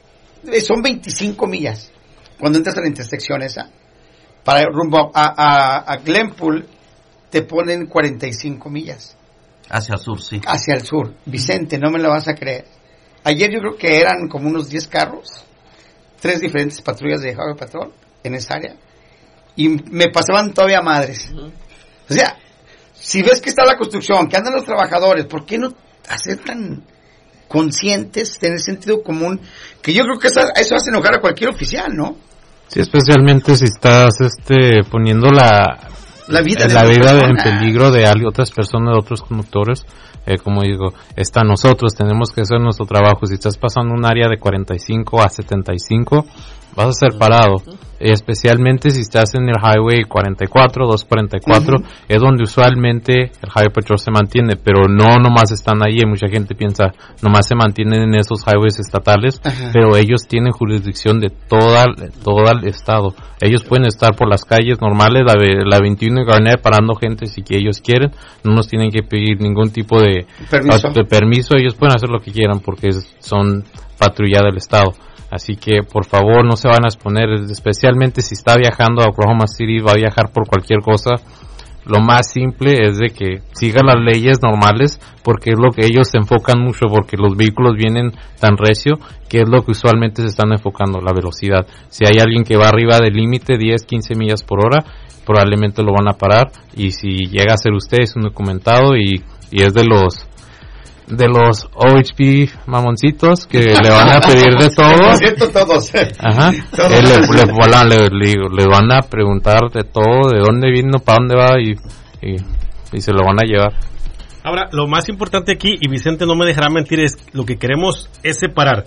son veinticinco millas cuando entras a la intersección esa. Para rumbo a, a, a Glenpool te ponen cuarenta y cinco millas. Hacia el sur, sí. Hacia el sur. Vicente, no me lo vas a creer. Ayer yo creo que eran como unos diez carros, tres diferentes patrullas de Highway Patrol en esa área, y me pasaban todavía madres. Uh-huh. O sea, si ves que está la construcción, que andan los trabajadores, ¿por qué no hacer tan conscientes, tener sentido común? Que yo creo que eso, eso hace enojar a cualquier oficial, ¿no? Sí, especialmente si estás este poniendo la la vida, la de vida en peligro de otras personas, de otros conductores. Eh, como digo, está nosotros, tenemos que hacer nuestro trabajo. Si estás pasando un área de cuarenta y cinco a setenta y cinco, vas a ser parado. Eh, especialmente si estás en el Highway cuarenta y cuatro, doscientos cuarenta y cuatro, uh-huh. es donde usualmente el Highway Patrol se mantiene, pero no nomás están ahí. Mucha gente piensa, nomás se mantienen en esos highways estatales, uh-huh. pero ellos tienen jurisdicción de toda, todo el estado. Ellos pueden estar por las calles normales, la, la veintiuno y Garnett, parando gente si que ellos quieren. No nos tienen que pedir ningún tipo de permiso. de permiso. Ellos pueden hacer lo que quieran porque son patrulla del estado. Así que por favor no se van a exponer, especialmente si está viajando a Oklahoma City, va a viajar por cualquier cosa. Lo más simple es de que siga las leyes normales, porque es lo que ellos se enfocan mucho, porque los vehículos vienen tan recio, que es lo que usualmente se están enfocando, la velocidad. Si hay alguien que va arriba del límite, diez, quince millas por hora, probablemente lo van a parar, y si llega a ser usted, es un documentado y, y es de los de los O H P mamoncitos que le van a pedir de todo. todos. Ajá. Todos. Él le, le, le, le, le van a preguntar de todo, de dónde vino, para dónde va, y, y, y se lo van a llevar. Ahora, lo más importante aquí, y Vicente no me dejará mentir, es lo que queremos es separar.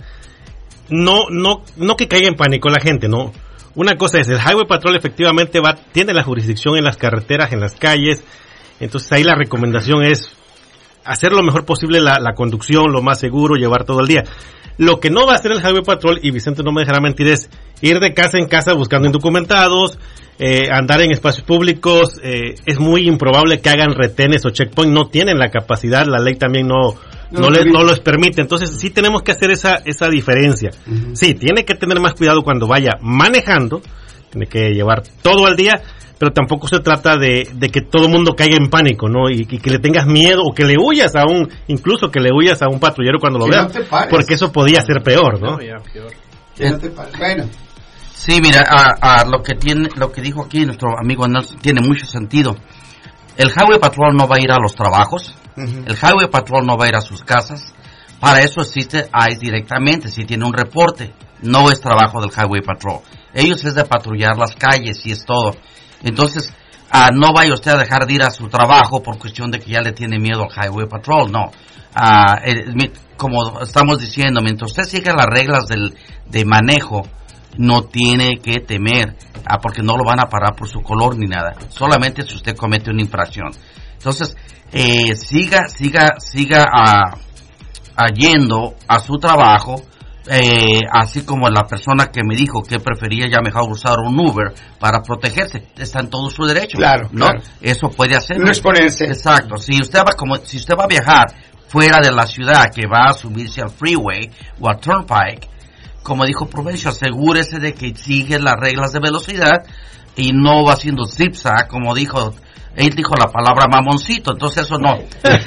No, no, no que caiga en pánico la gente, no. Una cosa es, el Highway Patrol efectivamente va, tiene la jurisdicción en las carreteras, en las calles. Entonces ahí la recomendación es hacer lo mejor posible la, la conducción, lo más seguro, llevar todo el día. Lo que no va a hacer el Highway Patrol, y Vicente no me dejará mentir, es ir de casa en casa buscando indocumentados, eh, andar en espacios públicos. Eh, es muy improbable que hagan retenes o checkpoint, no tienen la capacidad, la ley también no no, no, les, no los permite. Entonces sí tenemos que hacer esa esa diferencia. Uh-huh. Sí, tiene que tener más cuidado cuando vaya manejando, tiene que llevar todo al día, pero tampoco se trata de, de que todo el mundo caiga en pánico, ¿no? Y, y que le tengas miedo o que le huyas a un, incluso que le huyas a un patrullero cuando lo veas, no porque eso podía ser peor, ¿no? No, ya, peor. Que no te pares. Bueno. Sí, mira, a, a lo que tiene, lo que dijo aquí nuestro amigo Nelson tiene mucho sentido. El Highway Patrol no va a ir a los trabajos, uh-huh. El Highway Patrol no va a ir a sus casas. Para eso existe I C E directamente, si tiene un reporte. No es trabajo del Highway Patrol. Ellos es de patrullar las calles y es todo. Entonces, uh, no vaya usted a dejar de ir a su trabajo por cuestión de que ya le tiene miedo al Highway Patrol, no. Uh, eh, como estamos diciendo, mientras usted siga las reglas del, de manejo, no tiene que temer, uh, porque no lo van a parar por su color ni nada. Solamente si usted comete una infracción. Entonces, eh, siga, siga, siga uh, uh, yendo a su trabajo. Eh, así como la persona que me dijo que prefería ya mejor usar un Uber para protegerse, está en todo su derecho, claro, ¿no? Claro. Eso puede hacer. No exponerse. Exacto. Si usted va como, si usted va a viajar fuera de la ciudad, que va a subirse al freeway o al turnpike, como dijo Provencio, asegúrese de que sigue las reglas de velocidad y no va haciendo zigzag, como dijo. Él dijo la palabra mamoncito, entonces eso no.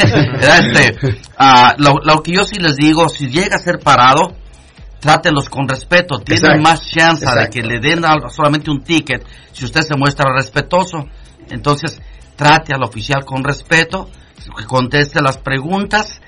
este, uh, lo, lo que yo sí les digo, si llega a ser parado, trátelos con respeto. Tienen Exacto. más chance Exacto. de que le den solamente un ticket si usted se muestra respetuoso. Entonces, trate al oficial con respeto, conteste las preguntas.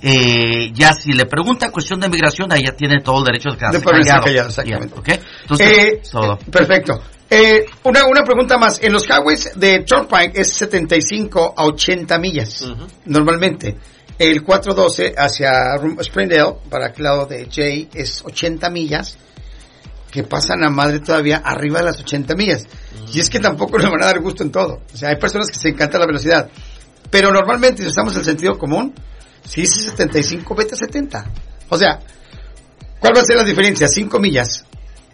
Eh, ya si le pregunta cuestión de migración, ahí ya tiene todo el derecho de quedarse callado. callado exactamente. Yeah, ¿okay? Entonces, eh, todo. Perfecto. Eh, una, una pregunta más. En los highways de Turnpike es setenta y cinco a ochenta millas, uh-huh. normalmente. El cuatrocientos doce hacia Springdale, para el lado de Jay, es ochenta millas, que pasan a madre todavía arriba de las ochenta millas. Mm. Y es que tampoco le van a dar gusto en todo. O sea, hay personas que se encanta la velocidad. Pero normalmente, si usamos el sentido común, si dice setenta y cinco, vete a setenta. O sea, ¿cuál va a ser la diferencia? ¿cinco millas?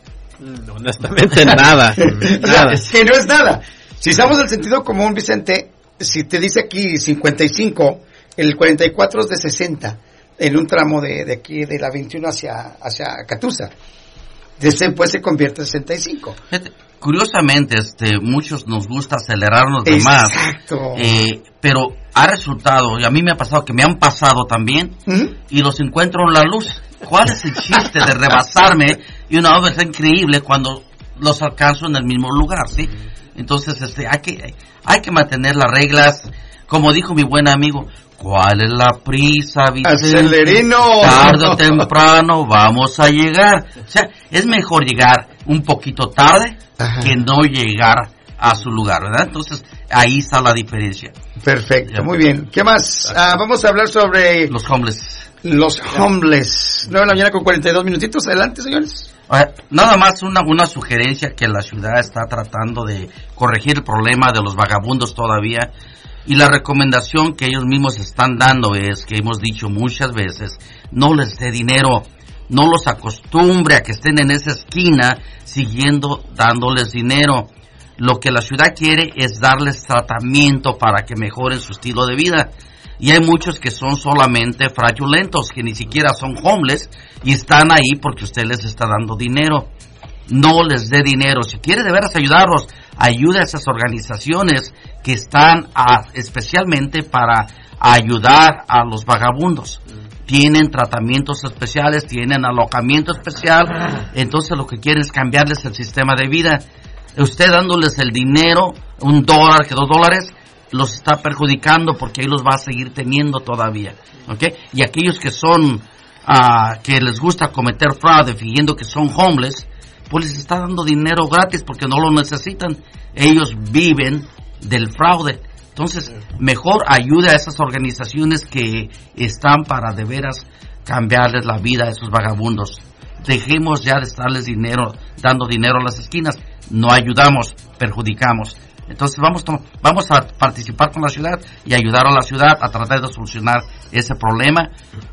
No, honestamente, nada. nada. Es que no es nada. Si usamos el sentido común, Vicente, si te dice aquí cincuenta y cinco... el cuarenta y cuatro es de sesenta, en un tramo de, de aquí, de la veintiuno hacia, hacia Catuzza. Después se convierte en sesenta y cinco. Curiosamente, este, muchos nos gusta acelerarnos de más. Exacto. Eh, pero ha resultado, y a mí me ha pasado que me han pasado también, ¿Mm? y los encuentro en la luz. ¿Cuál es el chiste de rebasarme? Y una vez es increíble cuando los alcanzo en el mismo lugar, ¿sí? Entonces, este, hay que, hay que mantener las reglas. Como dijo mi buen amigo, ¿cuál es la prisa, Vicente? ¡Acelerino! Tarde o temprano vamos a llegar. O sea, es mejor llegar un poquito tarde Ajá. que no llegar a su lugar, ¿verdad? Entonces, ahí está la diferencia. Perfecto, ya, muy bien. ¿Qué más? Ah, vamos a hablar sobre... Los homeless. Los homeless. nueve de la mañana con cuarenta y dos minutitos. Adelante, señores. Nada más una, una sugerencia que la ciudad está tratando de corregir el problema de los vagabundos todavía. Y la recomendación que ellos mismos están dando es, que hemos dicho muchas veces, no les dé dinero, no los acostumbre a que estén en esa esquina siguiendo dándoles dinero. Lo que la ciudad quiere es darles tratamiento para que mejoren su estilo de vida. Y hay muchos que son solamente fraudulentos, que ni siquiera son homeless y están ahí porque usted les está dando dinero. No les dé dinero. Si quiere de veras ayudarlos, ayude a esas organizaciones que están a, especialmente para ayudar a los vagabundos. Tienen tratamientos especiales, tienen alojamiento especial, entonces lo que quieren es cambiarles el sistema de vida. Usted dándoles el dinero, un dólar, que dos dólares, los está perjudicando porque ahí los va a seguir teniendo todavía, ¿ok? Y aquellos que son, uh, que les gusta cometer fraude fingiendo que son homeless, pues les está dando dinero gratis porque no lo necesitan. Ellos viven del fraude. Entonces, mejor ayude a esas organizaciones que están para de veras cambiarles la vida a esos vagabundos. Dejemos ya de estarles dinero, dando dinero a las esquinas. No ayudamos, perjudicamos. Entonces vamos, vamos a participar con la ciudad y ayudar a la ciudad a tratar de solucionar ese problema.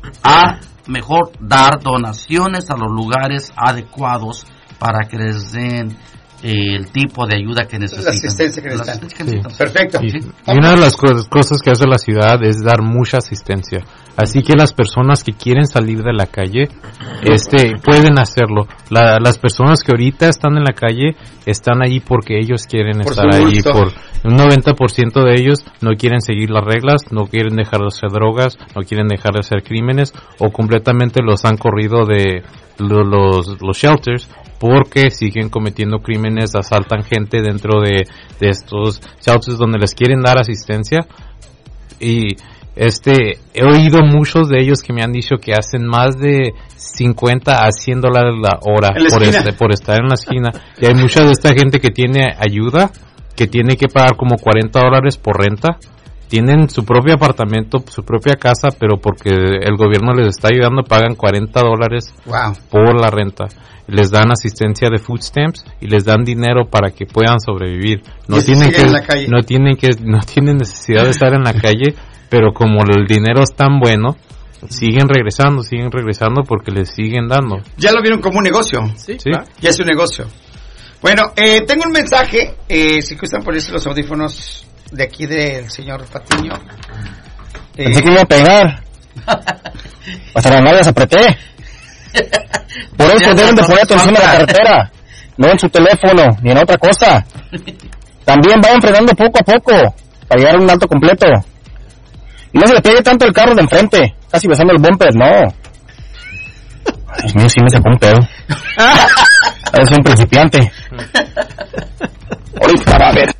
A mejor dar donaciones a los lugares adecuados para que les den eh, el tipo de ayuda que necesitan. La asistencia que necesitan. Sí. Perfecto. Y, y una de las cosas, cosas que hace la ciudad es dar mucha asistencia. Así que las personas que quieren salir de la calle, este, pueden hacerlo. La, las personas que ahorita están en la calle están ahí porque ellos quieren por estar ahí. Por un noventa por ciento de ellos no quieren seguir las reglas, no quieren dejar de hacer drogas, no quieren dejar de hacer crímenes, o completamente los han corrido de los, los, los shelters porque siguen cometiendo crímenes, asaltan gente dentro de, de estos shelters donde les quieren dar asistencia. Y este, he oído muchos de ellos que me han dicho que hacen más de cincuenta a cien dólares la hora por, este, por estar en la esquina. Y hay mucha de esta gente que tiene ayuda, que tiene que pagar como cuarenta dólares por renta. Tienen su propio apartamento, su propia casa, pero porque el gobierno les está ayudando pagan cuarenta dólares wow. por la renta. Les dan asistencia de food stamps y les dan dinero para que puedan sobrevivir. No tienen que, no tienen que, no tienen necesidad de estar en la calle, pero como el dinero es tan bueno, siguen regresando, siguen regresando porque les siguen dando. Ya lo vieron como un negocio. Sí, ¿Sí? Ya es un negocio. Bueno, eh, tengo un mensaje, eh, si gustan ponerse los audífonos de aquí del señor Patiño. Eh, Pensé que iba a pegar. Hasta las nalgas apreté. Por eso deben de poner atención a la carretera, no en su teléfono, ni en otra cosa. También vayan frenando poco a poco, para llegar a un alto completo. Y no se le pegue tanto el carro de enfrente, casi besando el bumper, no. Dios mío, sí me sacó un pedo. Es un principiante. Ahorita va a ver.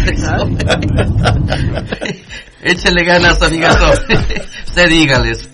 Échale ganas, amigazo. Usted dígales.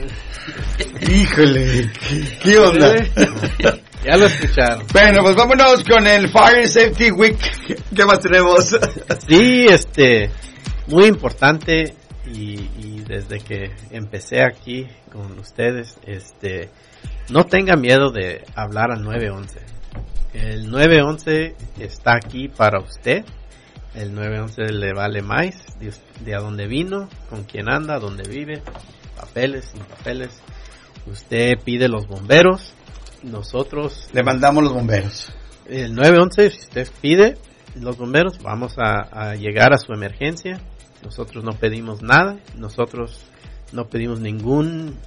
Híjole, ¿qué, qué onda? Ya lo escucharon. Bueno, pues vámonos con el Fire Safety Week. ¿Qué más tenemos? Sí, este, muy importante y, y desde que empecé aquí con ustedes, este, no tenga miedo de hablar al nueve once. El nueve once está aquí para usted. El nueve once le vale más de, de a dónde vino, con quién anda, dónde vive, papeles, sin papeles. Usted pide los bomberos, nosotros le mandamos los bomberos. El nueve once, si usted pide los bomberos, vamos a, a llegar a su emergencia. Nosotros no pedimos nada, nosotros no pedimos ningún,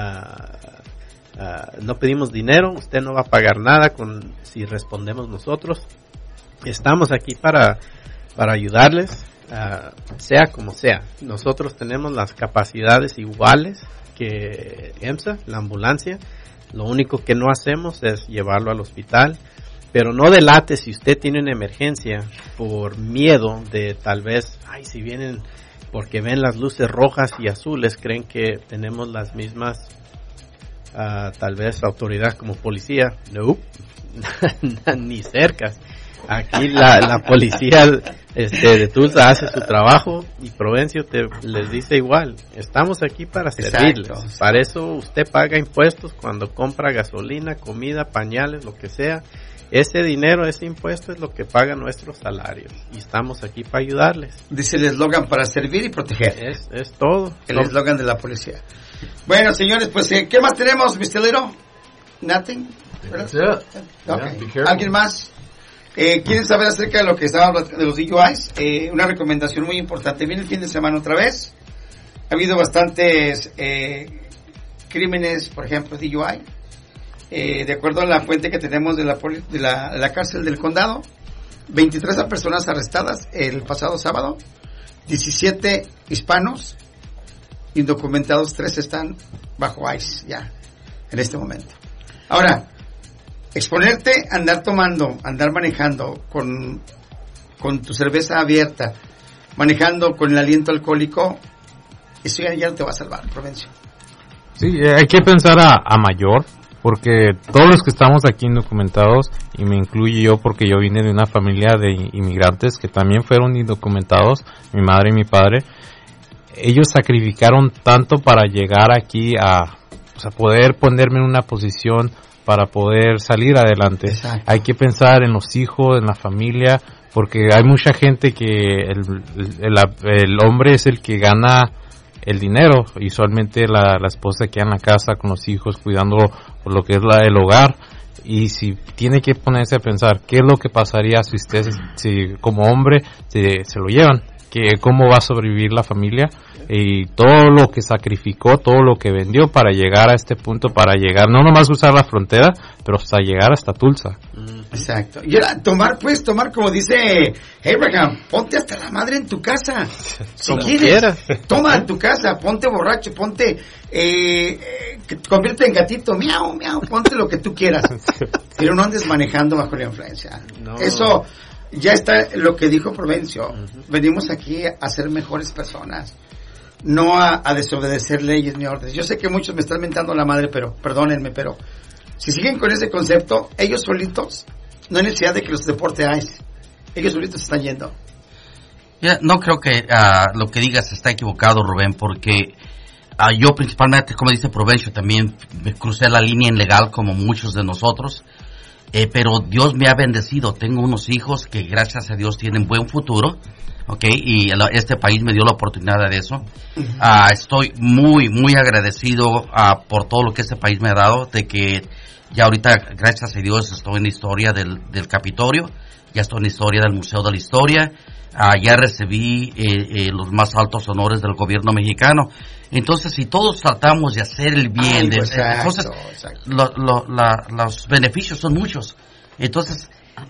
uh, uh, no pedimos dinero. Usted no va a pagar nada con si respondemos nosotros. Estamos aquí para para ayudarles, uh, sea como sea. Nosotros tenemos las capacidades iguales que EMSA, la ambulancia. Lo único que no hacemos es llevarlo al hospital, pero no delate si usted tiene una emergencia por miedo de tal vez, ay, si vienen porque ven las luces rojas y azules, creen que tenemos las mismas uh, tal vez autoridad como policía. No, ni cerca. Aquí la, la policía este, de Tulsa hace su trabajo y Provencio te, les dice igual, estamos aquí para servirles. Exacto. Para eso usted paga impuestos cuando compra gasolina, comida, pañales, lo que sea. Ese dinero, ese impuesto es lo que paga nuestros salarios y estamos aquí para ayudarles. Dice el eslogan para servir y proteger. Es, es todo. El eslogan de la policía. Bueno, señores, pues, ¿qué más tenemos, mister Little? Nothing. Okay. Yeah, ¿Alguien más? Eh, ¿Quieren saber acerca de lo que estaba hablando de los D U Is? Eh, una recomendación muy importante. Viene el fin de semana otra vez. Ha habido bastantes eh, crímenes, por ejemplo, D U I. Eh, de acuerdo a la fuente que tenemos de la, de la, de la cárcel del condado, veintitrés personas arrestadas el pasado sábado, diecisiete hispanos, indocumentados, tres están bajo ICE ya, en este momento. Ahora, exponerte, andar tomando, andar manejando con, con tu cerveza abierta, manejando con el aliento alcohólico, eso ya, ya no te va a salvar, Provencio. Sí, hay que pensar a, a mayor, porque todos los que estamos aquí indocumentados, y me incluyo yo porque yo vine de una familia de inmigrantes que también fueron indocumentados, mi madre y mi padre, ellos sacrificaron tanto para llegar aquí a, pues, a poder ponerme en una posición para poder salir adelante. Exacto. Hay que pensar en los hijos, en la familia, porque hay mucha gente que el, el, el hombre es el que gana el dinero, usualmente la, la esposa queda en la casa con los hijos cuidando por lo que es la, el hogar. y si tiene que ponerse a pensar qué es lo que pasaría si usted, si como hombre, se, se lo llevan, que cómo va a sobrevivir la familia y todo lo que sacrificó, todo lo que vendió para llegar a este punto, para llegar, no nomás usar la frontera, pero hasta llegar hasta Tulsa. Exacto. Y ahora, tomar, pues, tomar como dice Abraham, ponte hasta la madre en tu casa. Si como quieres, quieras. toma en tu casa, ponte borracho, ponte, eh, eh, convierte en gatito, miau, miau, ponte lo que tú quieras. Pero no andes manejando bajo la influencia. No. Eso, ya está lo que dijo Provencio. Uh-huh. Venimos aquí a ser mejores personas, no a, a desobedecer leyes ni órdenes. Yo sé que muchos me están mentando la madre, pero perdónenme, pero si siguen con ese concepto, ellos solitos, no hay necesidad de que los deporte a ICE. Ellos solitos se están yendo. Yeah, no creo que uh, lo que digas está equivocado, Rubén, porque uh, yo principalmente, como dice Provencio, también me crucé la línea ilegal como muchos de nosotros. Eh, pero Dios me ha bendecido, tengo unos hijos que gracias a Dios tienen buen futuro, ¿ok? Y el, este país me dio la oportunidad de eso. Uh-huh. Uh, estoy muy, muy agradecido uh, por todo lo que este país me ha dado, de que ya ahorita, gracias a Dios, estoy en la historia del, del Capitolio, ya estoy en la historia del Museo de la Historia, uh, ya recibí eh, eh, los más altos honores del gobierno mexicano. Entonces, si todos tratamos de hacer el bien, Ay, pues, de, exacto, entonces exacto. Lo, lo, la, los beneficios son muchos. Entonces,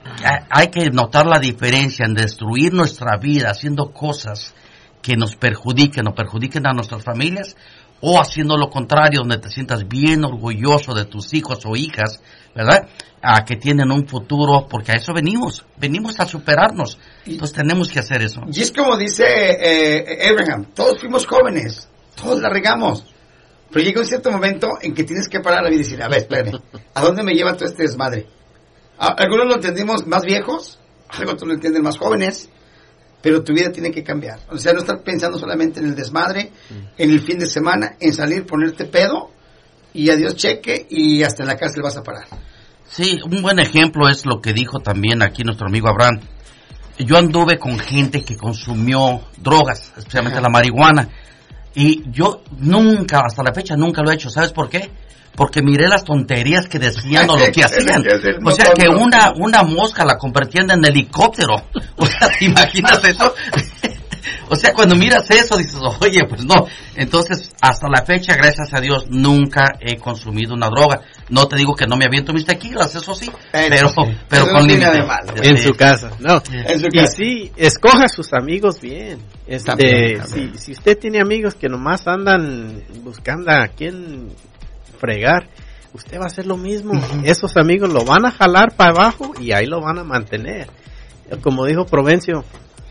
hay que notar la diferencia en destruir nuestra vida haciendo cosas que nos perjudiquen o perjudiquen a nuestras familias, o haciendo lo contrario, donde te sientas bien orgulloso de tus hijos o hijas, ¿verdad? A que tienen un futuro, porque a eso venimos, venimos a superarnos. Entonces, tenemos que hacer eso. Y es como dice eh, Abraham, todos fuimos jóvenes. Todos la regamos, pero llega un cierto momento en que tienes que parar la vida y decir, a ver, espérame, ¿a dónde me lleva todo este desmadre? Algunos lo entendimos más viejos, algunos lo entienden más jóvenes, pero tu vida tiene que cambiar. O sea, no estar pensando solamente en el desmadre, en el fin de semana, en salir, ponerte pedo, y adiós cheque, y hasta en la cárcel vas a parar. Sí, un buen ejemplo es lo que dijo también aquí nuestro amigo Abraham. Yo anduve con gente que consumió drogas, especialmente Ajá. la marihuana. Y yo nunca, hasta la fecha, nunca lo he hecho. ¿Sabes por qué? Porque miré las tonterías que decían o lo que hacían. O sea, que una una mosca la convertían en helicóptero. O sea, ¿te imaginas eso? O sea, cuando miras eso, dices, oye, pues no. Entonces, hasta la fecha, gracias a Dios, nunca he consumido una droga. No te digo que no me aviento mis tequilas, eso sí, pero, sí. pero con límite. En su casa, no. En su casa. Y sí, escoja a sus amigos bien. Este, también, también. Si, si usted tiene amigos que nomás andan buscando a quién fregar, usted va a hacer lo mismo. Uh-huh. Esos amigos lo van a jalar para abajo y ahí lo van a mantener. Como dijo Provencio,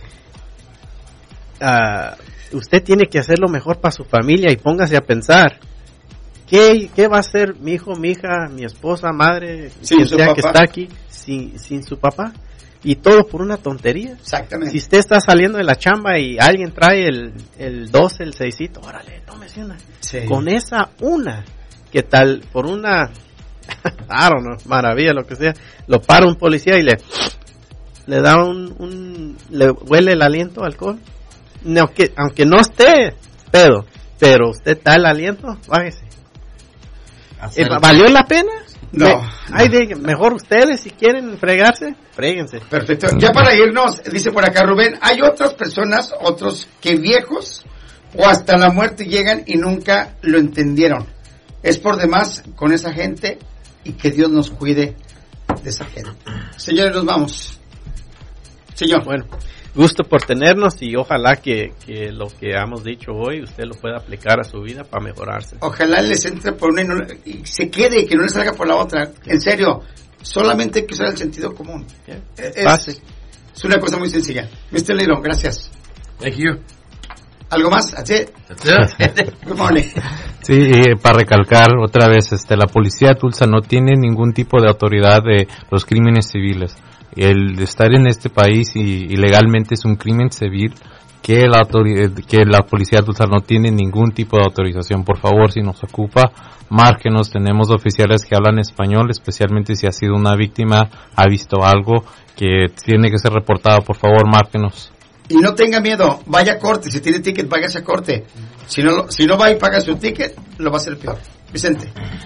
Uh, usted tiene que hacer lo mejor para su familia y póngase a pensar ¿qué, qué va a hacer mi hijo, mi hija, mi esposa, madre, sin quien sea papá. Que está aquí sin, sin su papá? Y todo por una tontería. Exactamente. Si usted está saliendo de la chamba y alguien trae el, el doce, el seisito, órale, tómese una. Sí. Con esa una, ¿qué tal? Por una, I don't know, maravilla, lo que sea, lo para un policía y le, le da un, un le huele el aliento alcohol. No, que, aunque no esté pedo, pero usted está el aliento, bájese. Eh, ¿Valió la pena? No. Me, ay, de, mejor ustedes, si quieren fregarse, fréguense. Perfecto. Ya para irnos, dice por acá Rubén, hay otras personas, otros que viejos o hasta la muerte llegan y nunca lo entendieron. Es por demás con esa gente y que Dios nos cuide de esa gente. Señores, nos vamos. Señor. Bueno. Gusto por tenernos y ojalá que, que lo que hemos dicho hoy usted lo pueda aplicar a su vida para mejorarse. Ojalá les entre por una y, no, y se quede y que no le salga por la otra. En serio, solamente hay que usar el sentido común. Yeah. Es, es, es una cosa muy sencilla. mister Little, gracias. Thank you. ¿Algo más? That's it. That's it. Good morning. Sí, y para recalcar otra vez, este, la policía de Tulsa no tiene ningún tipo de autoridad de los crímenes civiles. El estar en este país y, y legalmente es un crimen civil que la que la policía de Tulsa no tiene ningún tipo de autorización. Por favor, si nos ocupa, márquenos. Tenemos oficiales que hablan español, especialmente si ha sido una víctima, ha visto algo que tiene que ser reportado. Por favor, márquenos. Y no tenga miedo, vaya a corte. Si tiene ticket, váyase a corte. Si no, si no va y paga su ticket, lo va a hacer peor. Vicente.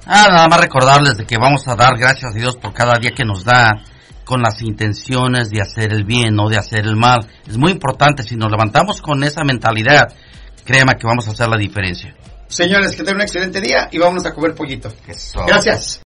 Ah, nada más recordarles de que vamos a dar gracias a Dios por cada día que nos da, con las intenciones de hacer el bien, no de hacer el mal. Es muy importante, si nos levantamos con esa mentalidad, créeme que vamos a hacer la diferencia. Señores, que tengan un excelente día y vámonos a comer pollito. Eso. Gracias.